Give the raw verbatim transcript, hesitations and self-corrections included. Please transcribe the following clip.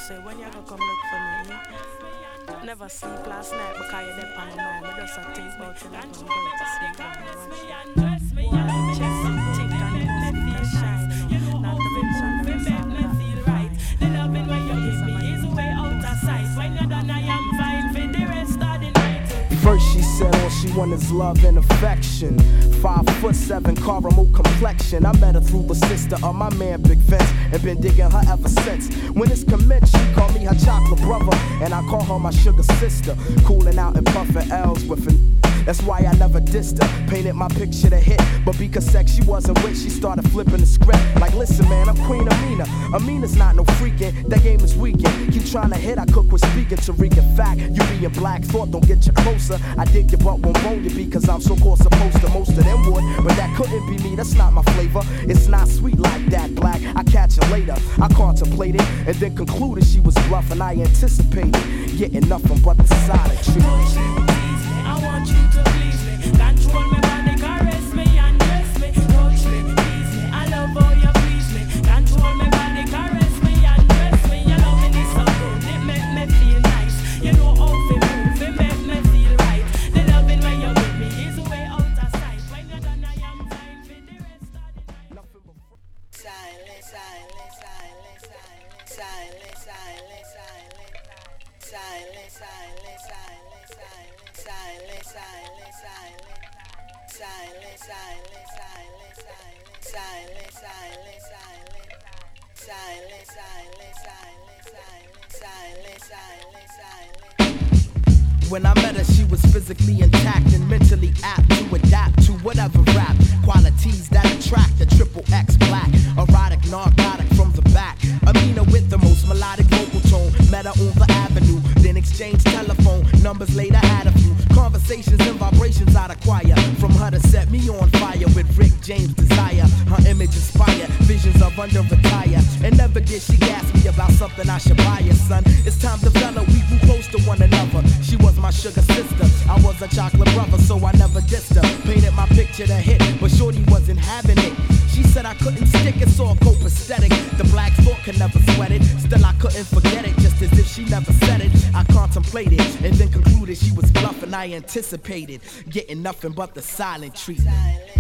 say, when you gonna come look for me? Never sleep last night because you're there on my mind. I just a think about you like I'm going to sleep on the watch. Why just think and it make me feel shine. Not to mention the rest of that. The loving when you give me is way out of sight. When you're done, I am fine for the rest of the night. First she said all she want is love and affection. Five foot seven, caramel complexion. I met her through the sister of my man Big Vince, and been digging her ever since. When it's commenced, she called me her chocolate brother, and I call her my sugar sister. Cooling out and puffing L's with an. That's why I never dissed her. Painted my picture to hit, but because sex she wasn't with, she started flipping the script. Like, listen, man, I'm Queen Amina. Amina's not no freaking. That game is weekend. Keep trying to hit, I cook with speaking to wreak in fact. You being black thought don't get you closer. I dig your butt won't roll you because I'm so called supposed to. Most of them would, but that couldn't be me. That's not my flavor. It's not sweet like that, black. I catch her later. I contemplated and then concluded she was bluffing. I anticipated getting nothing but the silent treatment. I want you to please me, control me, body, caress me and dress me, touch me, please me. I love how you please me, control me, body, caress me and dress me. Your loving is so good, it make me feel nice. You know how to move, it make me feel right. The loving when you're with me is way out of sight. When you're done, I am fine for the rest of the night. Silence, silence, silence, silence, silence, silence, silence, silence, silence, silence. Silence, silence, silence, silence, silence, silence, silence, silence, silence, silence, silence, silence, silence, silence. When I met her, she was physically intact and mentally apt to adapt to whatever rap qualities that attract a triple X black, erotic, narcotic from the back. Amina with the most melodic vocal tone. Met her on the avenue, then exchanged telephone numbers. Later had a few conversations and vibrations I'd acquire from her to set me on fire with Rick James' desire. Her image inspired visions of under retire, and never did she gas me about something I should buy her, son. It's time to tell her we grew close to one another. She was my sugar sister, I was a chocolate brother, so I never dissed her. Painted my picture to hit, but shorty wasn't having it. She said I couldn't stick it, so copacetic. The black thought could never sweat it. Still I couldn't forget it, just as if she never said it. I contemplated and then concluded she was bluffing. I anticipated getting nothing but the silent treatment.